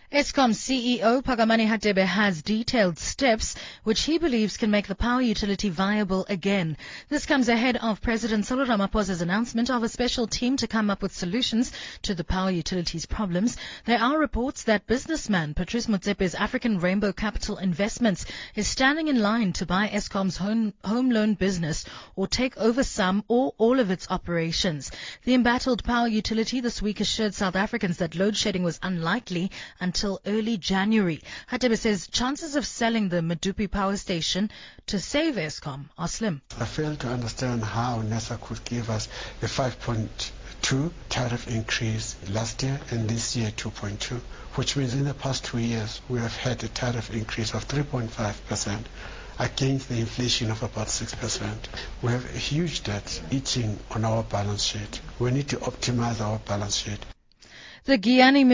Eskom CEO Phakamani Hadebe has detailed steps which he believes can make the power utility viable again. This comes ahead of President Cyril Ramaphosa's announcement of a special team to come up with solutions to the power utility's problems. There are reports that businessman Patrice Motsepe's African Rainbow Capital Investments is standing in line to buy Eskom's home loan business or take over some or all of its operations. The embattled power utility this week assured South Africans that load shedding was unlikely until early January. Hadebe says chances of selling the Medupi power station to save Eskom are slim. I fail to understand how NERSA could give us a 5.2 tariff increase last year and this year 2.2, which means in the past 2 years we have had a tariff increase of 3.5% against the inflation of about 6%. We have a huge debt eating on our balance sheet. We need to optimize our balance sheet. The Giyani